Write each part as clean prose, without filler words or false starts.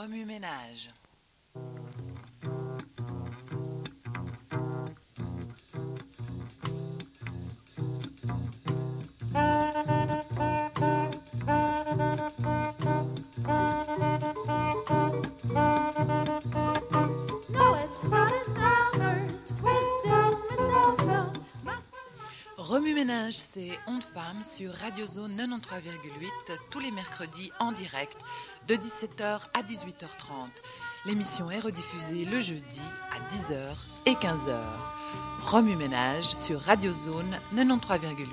Remue-ménage. Remue-ménage, c'est Ondes Femmes sur Radio Zone 93,8 tous les mercredis en direct de 17h à 18h30. L'émission est rediffusée le jeudi à 10h et 15h. Remue-ménage sur Radio Zone 93,8.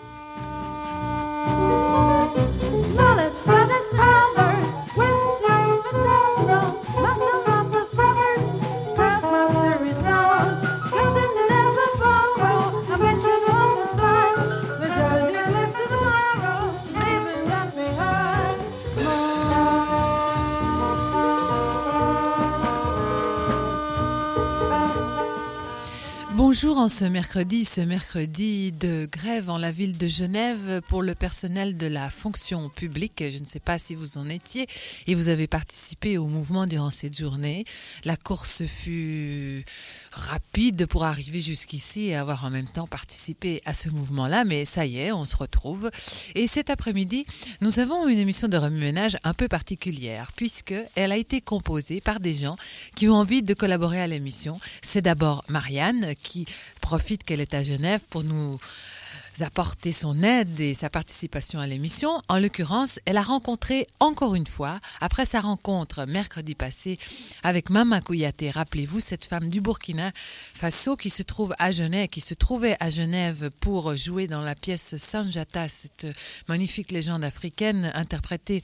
Bonjour en ce mercredi de grève en la ville de Genève pour le personnel de la fonction publique. Je ne sais pas si vous en étiez et vous avez participé au mouvement durant cette journée. La course fut rapide pour arriver jusqu'ici et avoir en même temps participé à ce mouvement-là, mais ça y est, on se retrouve. Et cet après-midi, nous avons une émission de remue-ménage un peu particulière puisqu'elle a été composée par des gens qui ont envie de collaborer à l'émission. C'est d'abord Marianne qui profite qu'elle est à Genève pour nous apporter son aide et sa participation à l'émission. En l'occurrence, elle a rencontré encore une fois, après sa rencontre mercredi passé avec Mama Kouyaté, rappelez-vous, cette femme du Burkina Faso qui se trouvait à Genève pour jouer dans la pièce Sanjata, cette magnifique légende africaine interprétée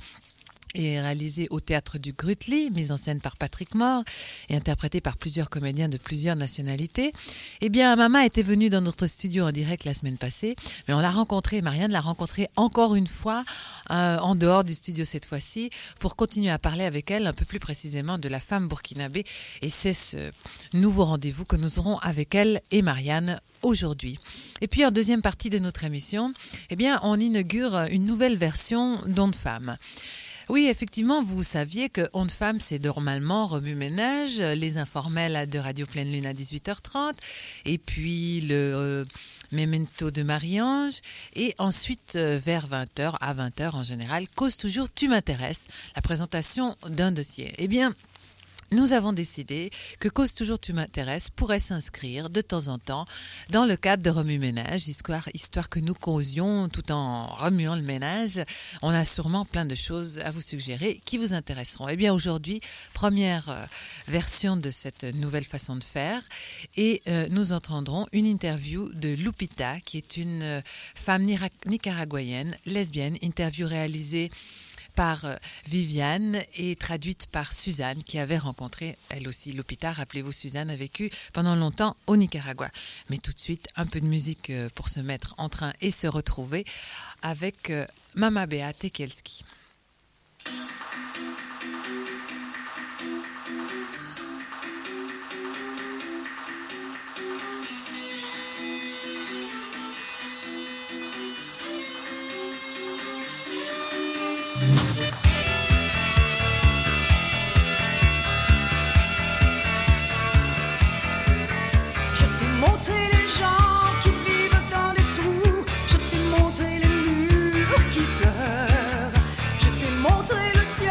et réalisée au théâtre du Grutli, mise en scène par Patrick Mort et interprétée par plusieurs comédiens de plusieurs nationalités. Eh bien, Mama était venue dans notre studio en direct la semaine passée, mais on l'a rencontrée, Marianne l'a rencontrée encore une fois en dehors du studio cette fois-ci pour continuer à parler avec elle un peu plus précisément de la femme burkinabé. Et c'est ce nouveau rendez-vous que nous aurons avec elle et Marianne aujourd'hui. Et puis en deuxième partie de notre émission, eh bien, on inaugure une nouvelle version d'Ondes Femmes. Oui, effectivement, vous saviez que Ondes Femmes, c'est normalement remue-ménage, les informels de Radio Pleine Lune à 18h30, et puis le Memento de Marie-Ange, et ensuite vers 20h, à 20h en général, Cause toujours, tu m'intéresses, la présentation d'un dossier. Eh bien, nous avons décidé que Cause toujours tu m'intéresses pourrait s'inscrire de temps en temps dans le cadre de remue-ménage, histoire que nous causions tout en remuant le ménage. On a sûrement plein de choses à vous suggérer qui vous intéresseront. Eh bien aujourd'hui, première version de cette nouvelle façon de faire et nous entendrons une interview de Lupita qui est une femme nicaraguayenne, lesbienne, interview réalisée par Viviane et traduite par Suzanne qui avait rencontré elle aussi Lupita. Rappelez-vous, Suzanne a vécu pendant longtemps au Nicaragua. Mais tout de suite, un peu de musique pour se mettre en train et se retrouver avec Mama Bea Tekelski. Je t'ai montré le ciel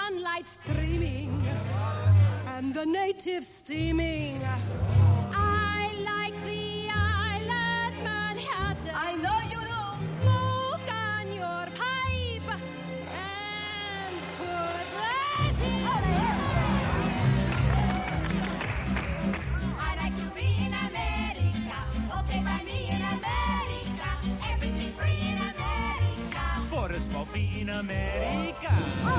sunlight streaming and the natives steaming. I like the island Manhattan. I know you do. Smoke on your pipe and put Latin. I like to be in America. Okay, by me in America. Everything free in America. For a small fee in America.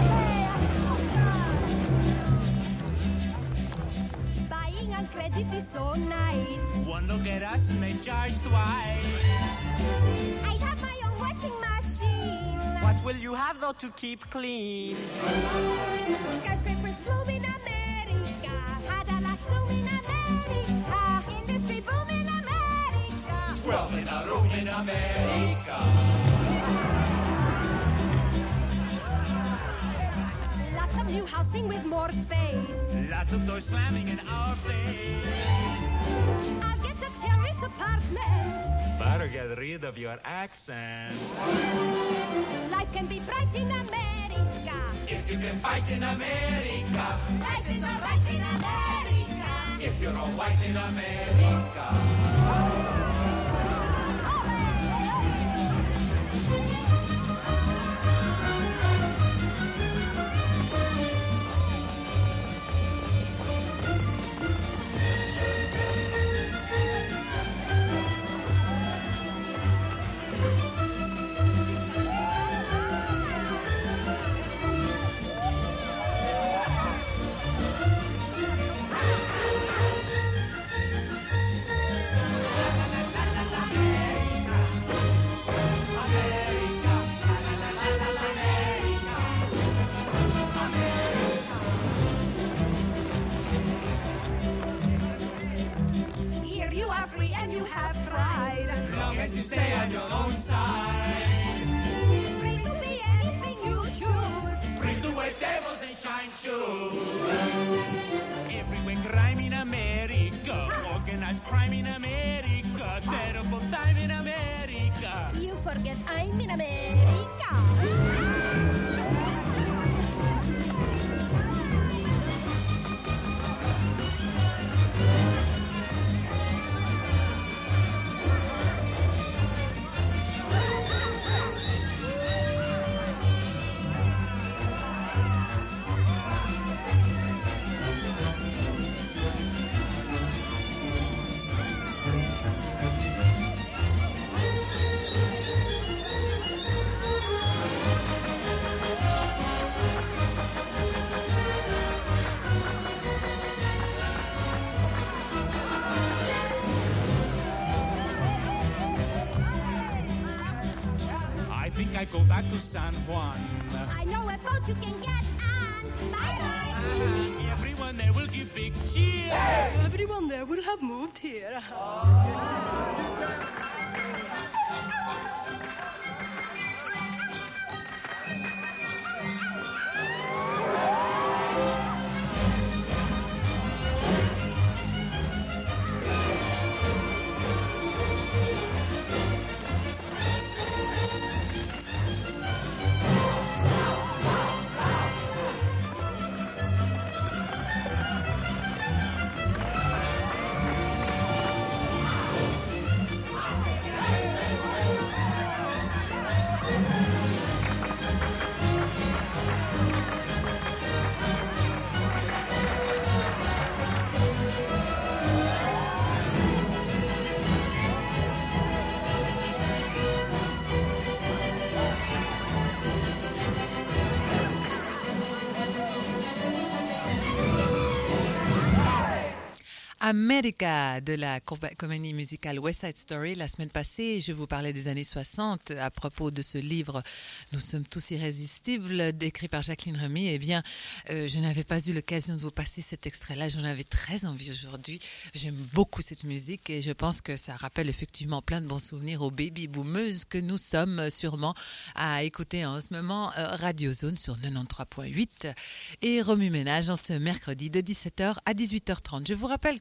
Buying on credit is so nice. One look at us and they charge twice. I have my own washing machine. What will you have though to keep clean? Skyscrapers bloom in America. Cadillac zoom in America. Industry boom in America. 12 in a room in America. Lots of new housing with more space. Lots of doors slamming in our face. I'll get a terrace apartment. Better get rid of your accent. Life can be bright in America. If you can fight in America. Life is alright in America. If you're all white in America. Here you are free and you have pride. Long as you stay on your own side. Free to be anything you choose. Free to wear devils and shine shoes. Everywhere crime in America. Organized crime in America. Terrible time in America. You forget I'm in America. I think I go back to San Juan. I know a boat you can get on. Bye-bye. Everyone there will give big cheer. Everyone there will have moved here. America de la comédie musicale West Side Story. La semaine passée, je vous parlais des années 60 à propos de ce livre « Nous sommes tous irrésistibles » écrit par Jacqueline Remy. Eh bien, je n'avais pas eu l'occasion de vous passer cet extrait-là. J'en avais très envie aujourd'hui. J'aime beaucoup cette musique et je pense que ça rappelle effectivement plein de bons souvenirs aux baby-boomeuses que nous sommes sûrement à écouter en ce moment Radio Zone sur 93.8 et Remue Ménage en ce mercredi de 17h à 18h30. Je vous rappelle que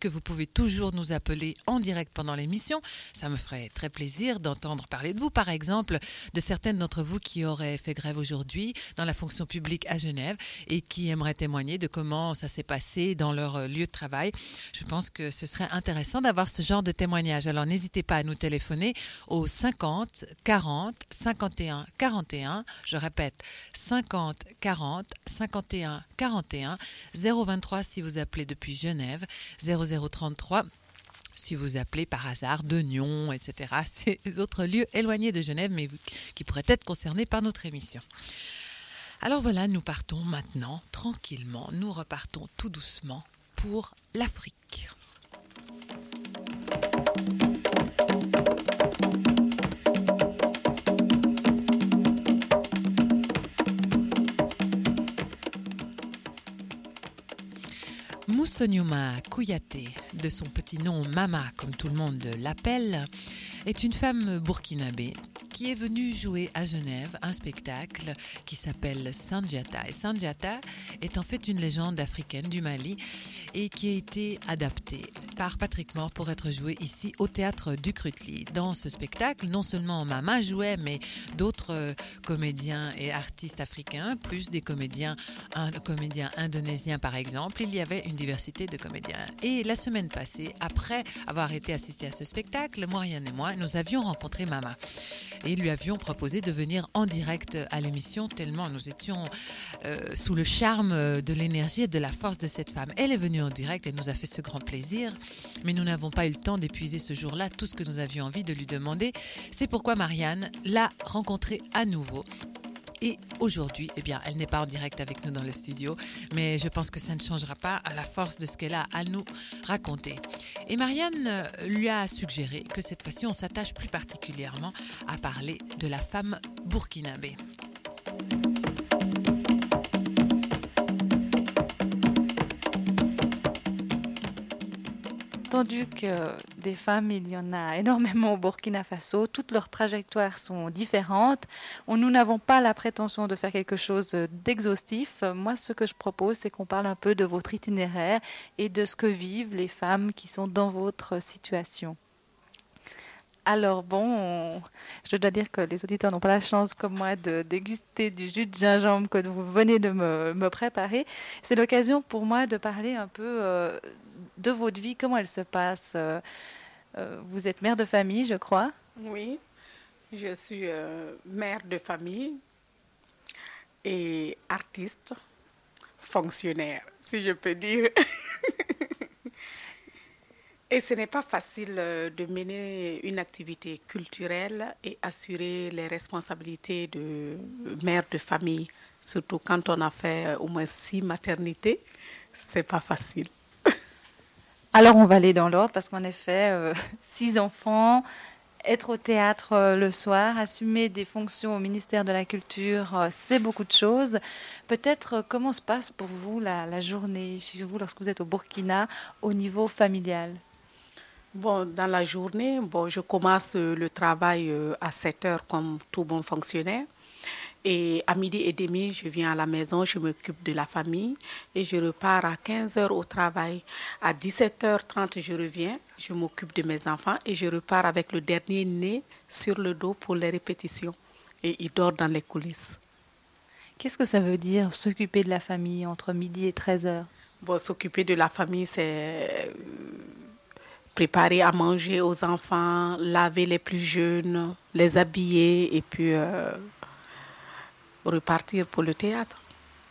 vous pouvez toujours nous appeler en direct pendant l'émission. Ça me ferait très plaisir d'entendre parler de vous, par exemple, de certaines d'entre vous qui auraient fait grève aujourd'hui dans la fonction publique à Genève et qui aimeraient témoigner de comment ça s'est passé dans leur lieu de travail. Je pense que ce serait intéressant d'avoir ce genre de témoignage. Alors n'hésitez pas à nous téléphoner au 50 40 51 41. Je répète, 50 40 51 41. 023 si vous appelez depuis Genève, 0033 si vous appelez par hasard de Nyon, etc. Ces autres lieux éloignés de Genève, mais qui pourraient être concernés par notre émission. Alors voilà, nous partons maintenant, tranquillement, nous repartons tout doucement pour l'Afrique. Moussoniuma Kouyaté, de son petit nom Mama, comme tout le monde l'appelle, est une femme burkinabé qui est venue jouer à Genève un spectacle qui s'appelle Sandiata. Et Sandiata est en fait une légende africaine du Mali et qui a été adaptée par Patrick Mort pour être jouée ici au théâtre du Krutli. Dans ce spectacle, non seulement Mama jouait, mais d'autres comédiens et artistes africains, plus des comédiens indonésiens par exemple. Il y avait une diversité de comédiens. Et la semaine passée, après avoir été assistés à ce spectacle, Marianne et moi, nous avions rencontré Mama. Et lui avions proposé de venir en direct à l'émission tellement nous étions sous le charme de l'énergie et de la force de cette femme. Elle est venue en direct, elle nous a fait ce grand plaisir, mais nous n'avons pas eu le temps d'épuiser ce jour-là tout ce que nous avions envie de lui demander. C'est pourquoi Marianne l'a rencontrée à nouveau. Et aujourd'hui, eh bien, elle n'est pas en direct avec nous dans le studio, mais je pense que ça ne changera pas à la force de ce qu'elle a à nous raconter. Et Marianne lui a suggéré que cette fois-ci, on s'attache plus particulièrement à parler de la femme burkinabé. Entendu que des femmes, il y en a énormément au Burkina Faso. Toutes leurs trajectoires sont différentes. Nous n'avons pas la prétention de faire quelque chose d'exhaustif. Moi, ce que je propose, c'est qu'on parle un peu de votre itinéraire et de ce que vivent les femmes qui sont dans votre situation. Alors bon, je dois dire que les auditeurs n'ont pas la chance comme moi de déguster du jus de gingembre que vous venez de me préparer. C'est l'occasion pour moi de parler un peu de votre vie, comment elle se passe. Vous êtes mère de famille, je crois. Oui, je suis mère de famille et artiste, fonctionnaire, si je peux dire. Et ce n'est pas facile de mener une activité culturelle et assurer les responsabilités de mère de famille, surtout quand on a fait au moins 6 maternités. C'est pas facile. Alors on va aller dans l'ordre parce qu'en effet, 6 enfants, être au théâtre le soir, assumer des fonctions au ministère de la Culture, c'est beaucoup de choses. Peut-être comment se passe pour vous la journée chez vous lorsque vous êtes au Burkina au niveau familial? Bon, dans la journée, je commence le travail à 7 heures comme tout bon fonctionnaire. Et à 12h30, je viens à la maison, je m'occupe de la famille et je repars à 15 heures au travail. À 17h30, je reviens, je m'occupe de mes enfants et je repars avec le dernier né sur le dos pour les répétitions. Et il dort dans les coulisses. Qu'est-ce que ça veut dire, s'occuper de la famille entre midi et 13 heures? Bon, s'occuper de la famille, c'est préparer à manger aux enfants, laver les plus jeunes, les habiller et puis repartir pour le théâtre.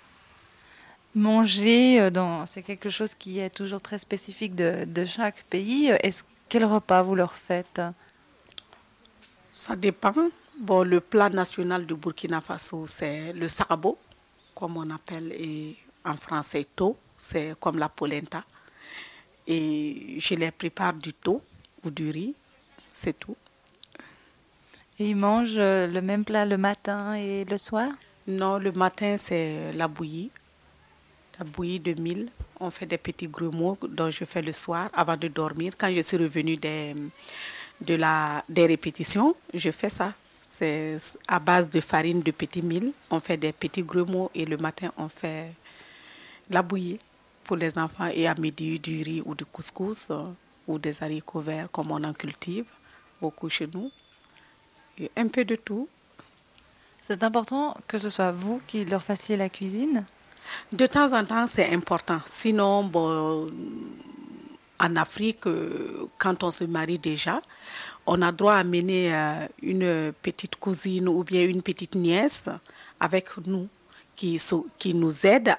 Manger, c'est quelque chose qui est toujours très spécifique de chaque pays. Quel repas vous leur faites? Ça dépend. Bon, le plat national du Burkina Faso, c'est le sarabo, comme on appelle et en français to, c'est comme la polenta. Et je les prépare du thon ou du riz, c'est tout. Et ils mangent le même plat le matin et le soir? Non, le matin, c'est la bouillie de mil. On fait des petits grumeaux dont je fais le soir avant de dormir. Quand je suis revenue des répétitions, je fais ça. C'est à base de farine de petits mil. On fait des petits grumeaux et le matin, on fait la bouillie pour les enfants et à midi du riz ou du couscous ou des haricots verts comme on en cultive beaucoup chez nous. Et un peu de tout. C'est important que ce soit vous qui leur fassiez la cuisine? De temps en temps, c'est important. Sinon, bon, en Afrique, quand on se marie déjà, on a droit à amener une petite cousine ou bien une petite nièce avec nous qui nous aide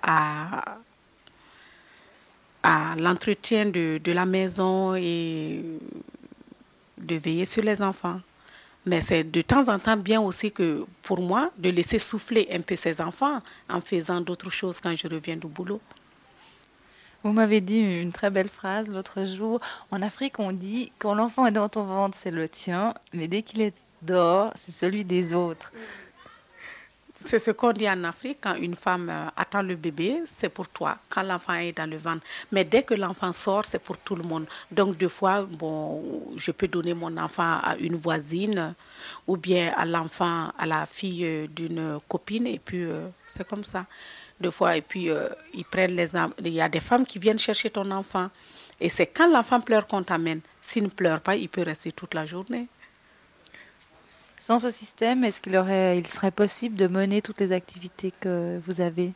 à l'entretien de la maison et de veiller sur les enfants. Mais c'est de temps en temps bien aussi que pour moi de laisser souffler un peu ces enfants en faisant d'autres choses quand je reviens du boulot. Vous m'avez dit une très belle phrase l'autre jour. En Afrique, on dit quand l'enfant est dans ton ventre, c'est le tien, mais dès qu'il est dehors, c'est celui des autres. C'est ce qu'on dit en Afrique, quand une femme attend le bébé, c'est pour toi, quand l'enfant est dans le ventre. Mais dès que l'enfant sort, c'est pour tout le monde. Donc, des fois, bon, je peux donner mon enfant à une voisine ou bien à l'enfant, à la fille d'une copine, et puis c'est comme ça. Des fois, et puis ils prennent il y a des femmes qui viennent chercher ton enfant. Et c'est quand l'enfant pleure qu'on t'amène. S'il ne pleure pas, il peut rester toute la journée. Sans ce système, est-ce il serait possible de mener toutes les activités que vous avez?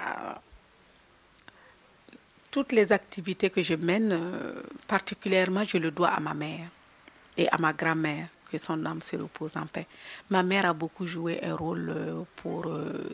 Toutes les activités que je mène, particulièrement, je le dois à ma mère et à ma grand-mère, que son âme se repose en paix. Ma mère a beaucoup joué un rôle pour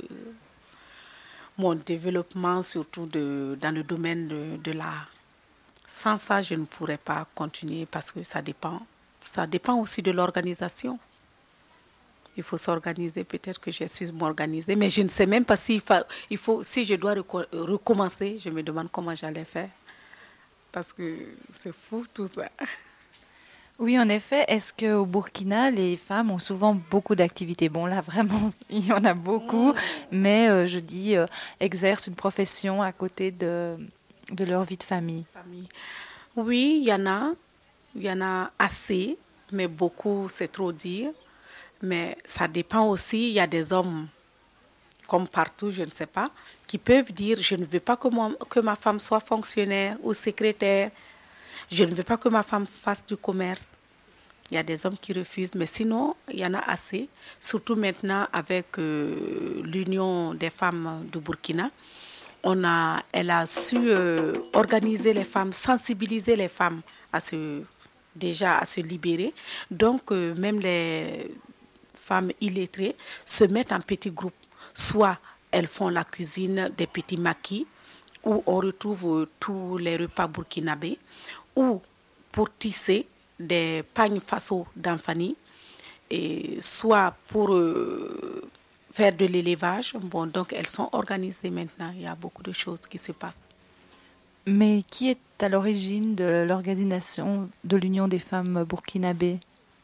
mon développement, surtout dans le domaine de l'art. Sans ça, je ne pourrais pas continuer parce que ça dépend. Ça dépend aussi de l'organisation. Il faut s'organiser, peut-être que j'ai su m'organiser, mais je ne sais même pas si je dois recommencer, je me demande comment j'allais faire. Parce que c'est fou tout ça. Oui, en effet. Est-ce qu'au Burkina, les femmes ont souvent beaucoup d'activités? Bon, là, vraiment, il y en a beaucoup, mais je dis, exercent une profession à côté de leur vie de famille. Oui, il y en a assez, mais beaucoup, c'est trop dire. Mais ça dépend aussi, il y a des hommes, comme partout, je ne sais pas, qui peuvent dire, je ne veux pas que ma femme soit fonctionnaire ou secrétaire, je ne veux pas que ma femme fasse du commerce. Il y a des hommes qui refusent, mais sinon, il y en a assez, surtout maintenant avec l'Union des femmes du Burkina. Elle a su organiser les femmes, sensibiliser les femmes à se libérer. Donc, même les femmes illettrées se mettent en petits groupes. Soit elles font la cuisine des petits maquis, où on retrouve tous les repas burkinabés, ou pour tisser des pagnes faso d'Anfani, et soit pour faire de l'élevage. Bon, donc elles sont organisées maintenant. Il y a beaucoup de choses qui se passent. Mais qui est à l'origine de l'organisation de l'Union des femmes burkinabées?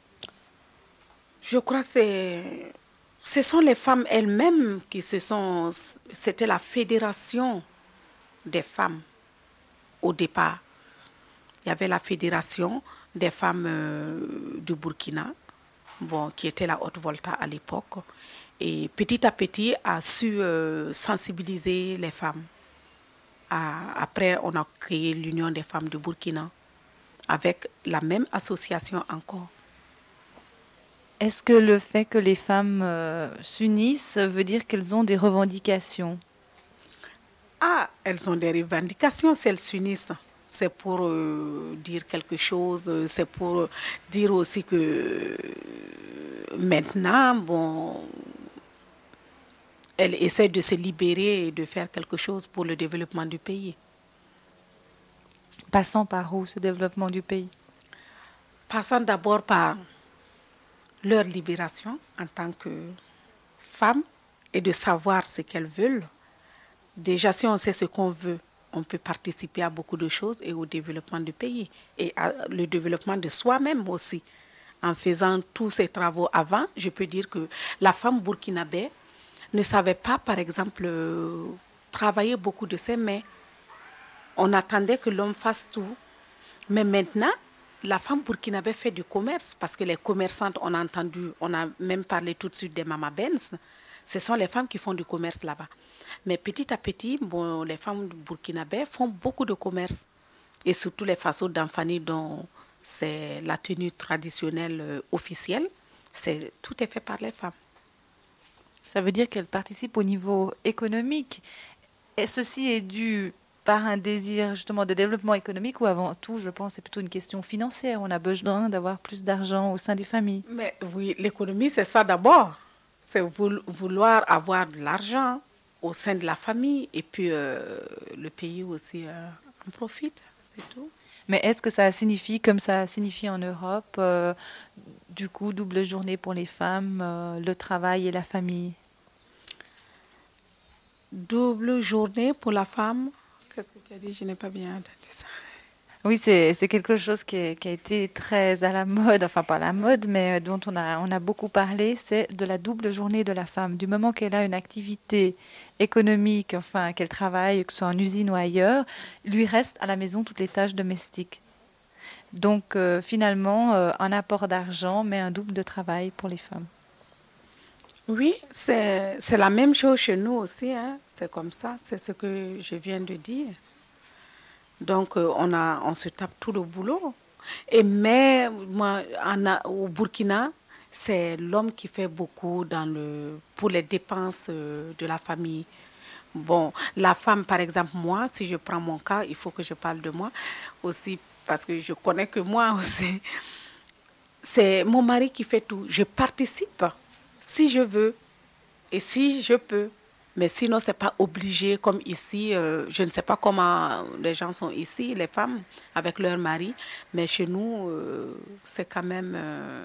Je crois que ce sont les femmes elles-mêmes c'était la fédération des femmes au départ. Il y avait la fédération des femmes du Burkina, bon, qui était la Haute-Volta à l'époque. Et petit à petit, a su sensibiliser les femmes. Après, on a créé l'Union des femmes du Burkina avec la même association encore. Est-ce que le fait que les femmes s'unissent veut dire qu'elles ont des revendications? Ah, elles ont des revendications si elles s'unissent. C'est pour dire quelque chose, c'est pour dire aussi que maintenant, bon, elles essaient de se libérer et de faire quelque chose pour le développement du pays. Passant par où, ce développement du pays? Passant d'abord par leur libération en tant que femmes et de savoir ce qu'elles veulent. Déjà, si on sait ce qu'on veut, on peut participer à beaucoup de choses et au développement du pays et le développement de soi-même aussi. En faisant tous ces travaux avant, je peux dire que la femme burkinabé ne savait pas, par exemple, travailler beaucoup de ses mains. On attendait que l'homme fasse tout. Mais maintenant, la femme burkinabé fait du commerce parce que les commerçantes, on a même parlé tout de suite des Mama Benz. Ce sont les femmes qui font du commerce là-bas. Mais petit à petit, bon, les femmes burkinabè font beaucoup de commerce. Et surtout les façons d'Anfani dont c'est la tenue traditionnelle officielle. Tout est fait par les femmes. Ça veut dire qu'elle participe au niveau économique. Et ceci est dû par un désir justement de développement économique ou avant tout, je pense, c'est plutôt une question financière. On a besoin d'avoir plus d'argent au sein des familles. Mais oui, l'économie, c'est ça d'abord. C'est vouloir avoir de l'argent au sein de la famille et puis le pays aussi en profite, c'est tout. Mais est-ce que ça signifie, comme ça signifie en Europe, du coup, double journée pour les femmes, le travail et la famille? Double journée pour la femme. Qu'est-ce que tu as dit? Je n'ai pas bien entendu ça. Oui, c'est quelque chose qui a été très à la mode, enfin pas à la mode, mais dont on a beaucoup parlé, c'est de la double journée de la femme. Du moment qu'elle a une activité économique, enfin qu'elle travaille, que ce soit en usine ou ailleurs, lui reste à la maison toutes les tâches domestiques. Donc finalement, un apport d'argent, mais un double de travail pour les femmes. Oui, c'est la même chose chez nous aussi, hein. C'est comme ça, c'est ce que je viens de dire. Donc, on se tape tout le boulot. Mais moi, au Burkina, c'est l'homme qui fait beaucoup pour les dépenses de la famille. Bon, la femme, par exemple, moi, si je prends mon cas, il faut que je parle de moi aussi, parce que je connais que moi aussi. C'est mon mari qui fait tout. Je participe si je veux et si je peux. Mais sinon, ce n'est pas obligé comme ici. Je ne sais pas comment les gens sont ici, les femmes, avec leur mari. Mais chez nous, c'est quand même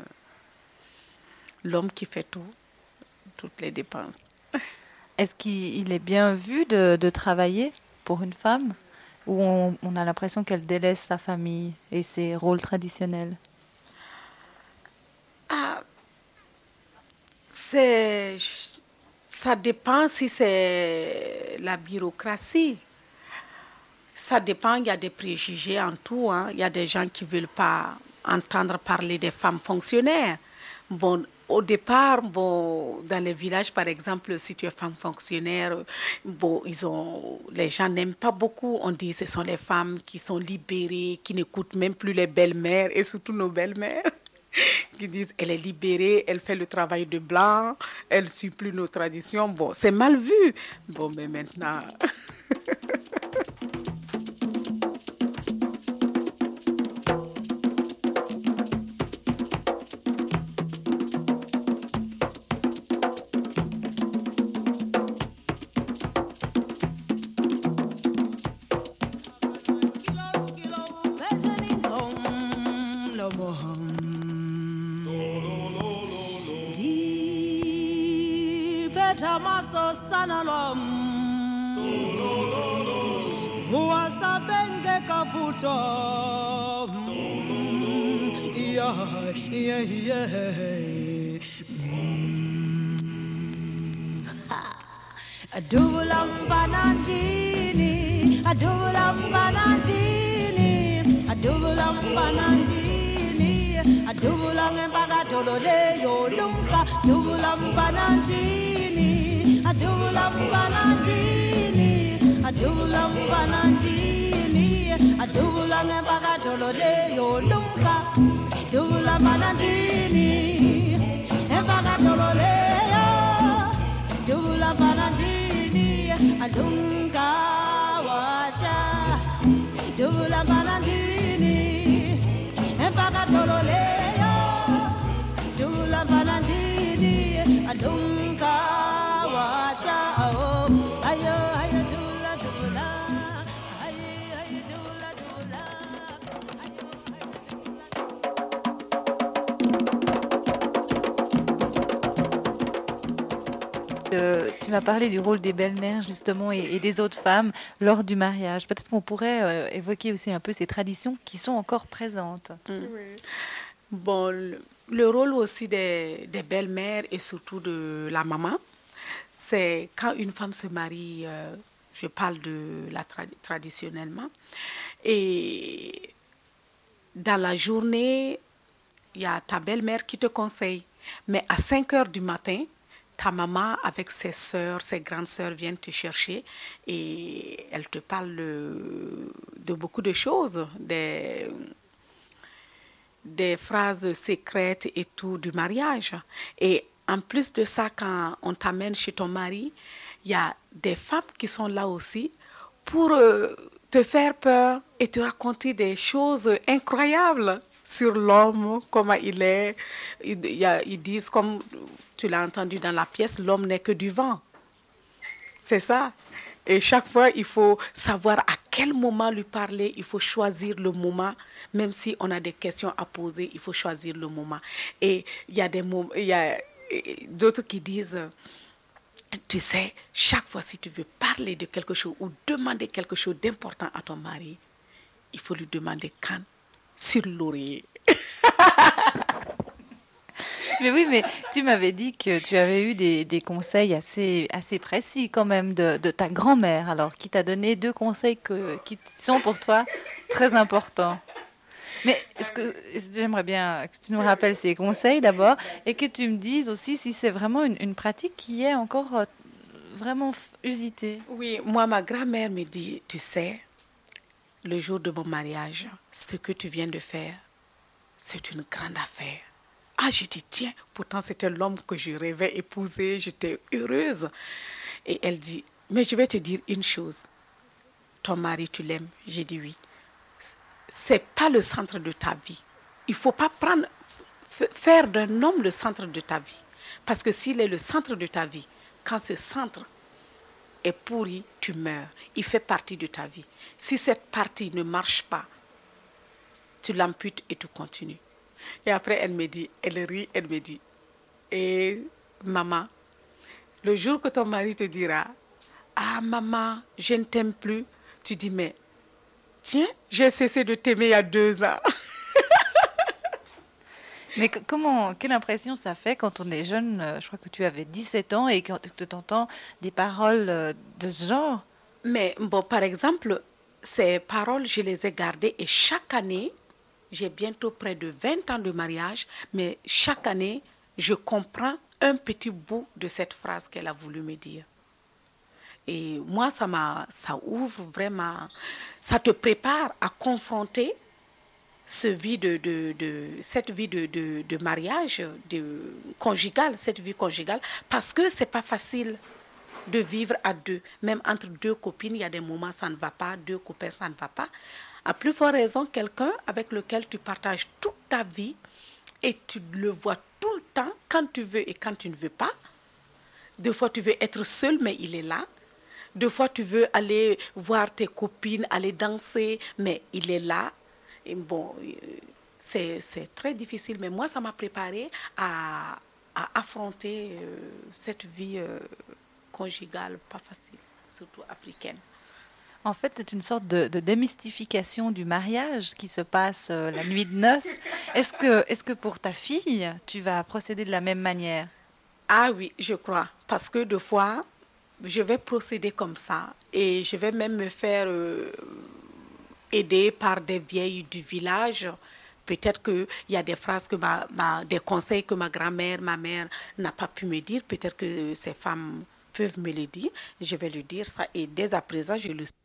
l'homme qui fait tout, toutes les dépenses. Est-ce qu'il est bien vu de travailler pour une femme ou on a l'impression qu'elle délaisse sa famille et ses rôles traditionnels? Ah, ça dépend si c'est la bureaucratie. Ça dépend, il y a des préjugés en tout, hein. Il y a des gens qui ne veulent pas entendre parler des femmes fonctionnaires. Bon, au départ, bon, dans les villages, par exemple, si tu es femme fonctionnaire, bon, les gens n'aiment pas beaucoup. On dit que ce sont les femmes qui sont libérées, qui n'écoutent même plus les belles-mères, et surtout nos belles-mères, qui disent elle est libérée, elle fait le travail de blanc, elle ne suit plus nos traditions. Bon, c'est mal vu. Bon, mais maintenant... Adulam panandini, adulam panandini, adulam panandini, adulam empagatolole yolumka, adulam panandini, adulam panandini, adulam panandini, adulam empagatolole yolumka, adulam panandini, empagatolole yo, adulam panandini, adunga wacha, adulam panandini, empagatolole yo, adulam panandini, adunga wacha, oh, ayo ayo dula dula, ayo ayo dula dula, ayo Tu m'as parlé du rôle des belles-mères justement et des autres femmes lors du mariage. Peut-être qu'on pourrait évoquer aussi un peu ces traditions qui sont encore présentes. Bon, le rôle aussi des belles-mères et surtout de la maman, c'est quand une femme se marie, je parle de la traditionnellement, et dans la journée, il y a ta belle-mère qui te conseille. Mais à 5 heures du matin, ta maman avec ses sœurs, ses grandes sœurs viennent te chercher et elles te parlent de beaucoup de choses, des phrases secrètes et tout du mariage. Et en plus de ça, quand on t'amène chez ton mari, il y a des femmes qui sont là aussi pour te faire peur et te raconter des choses incroyables sur l'homme, comment il est. Ils disent, comme tu l'as entendu dans la pièce, l'homme n'est que du vent. C'est ça. Et chaque fois, il faut savoir à quel moment lui parler. Il faut choisir le moment. Même si on a des questions à poser, il faut choisir le moment. Et il y a d'autres qui disent, tu sais, chaque fois si tu veux parler de quelque chose ou demander quelque chose d'important à ton mari, il faut lui demander quand sur l'oreiller. Mais oui, mais tu m'avais dit que tu avais eu des conseils assez précis quand même de ta grand-mère, alors qui t'a donné 2 conseils qui sont pour toi très importants. Mais j'aimerais bien que tu nous rappelles ces conseils d'abord et que tu me dises aussi si c'est vraiment une pratique qui est encore vraiment usitée. Oui, moi, ma grand-mère me dit, tu sais, le jour de mon mariage, ce que tu viens de faire, c'est une grande affaire. Ah, je dis, tiens, pourtant c'était l'homme que je rêvais épouser, j'étais heureuse. Et elle dit, mais je vais te dire une chose, ton mari, tu l'aimes? J'ai dit oui. C'est pas le centre de ta vie. Il faut pas faire d'un homme le centre de ta vie. Parce que s'il est le centre de ta vie, quand ce centre est pourri, tu meurs. Il fait partie de ta vie. Si cette partie ne marche pas, tu l'amputes et tu continues. Et après, elle me dit, elle rit, elle me dit, et maman, le jour que ton mari te dira, ah maman, je ne t'aime plus, tu dis, mais tiens, j'ai cessé de t'aimer il y a 2 ans. Mais quelle impression ça fait quand on est jeune, je crois que tu avais 17 ans et que tu entends des paroles de ce genre? Mais bon, par exemple, ces paroles, je les ai gardées et chaque année, j'ai bientôt près de 20 ans de mariage, mais chaque année, je comprends un petit bout de cette phrase qu'elle a voulu me dire. Et moi, ça ouvre vraiment, ça te prépare à confronter cette vie de mariage, cette vie conjugale, parce que c'est pas facile de vivre à 2. Même entre 2 copines, il y a des moments ça ne va pas, 2 copains ça ne va pas. À plus forte raison, quelqu'un avec lequel tu partages toute ta vie et tu le vois tout le temps, quand tu veux et quand tu ne veux pas. 2 fois, tu veux être seul, mais il est là. 2 fois, tu veux aller voir tes copines, aller danser, mais il est là. Et bon, c'est très difficile, mais moi, ça m'a préparé à affronter cette vie conjugale, pas facile, surtout africaine. En fait, c'est une sorte de démystification du mariage qui se passe la nuit de noces. Est-ce que pour ta fille, tu vas procéder de la même manière? Ah oui, je crois. Parce que 2 fois, je vais procéder comme ça. Et je vais même me faire aider par des vieilles du village. Peut-être qu'il y a des phrases, des conseils que ma grand-mère, ma mère n'a pas pu me dire. Peut-être que ces femmes peuvent me le dire. Je vais lui dire ça. Et dès à présent, je le sais.